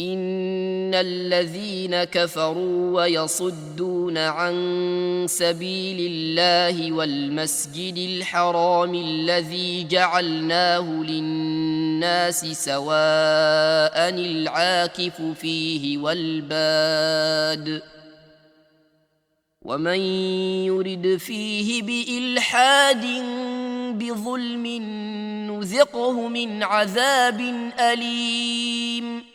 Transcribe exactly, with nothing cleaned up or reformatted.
إن الذين كفروا ويصدون عن سبيل الله والمسجد الحرام الذي جعلناه للناس سواء العاكف فيه والباد ومن يرد فيه بإلحاد بظلم نذقه من عذاب أليم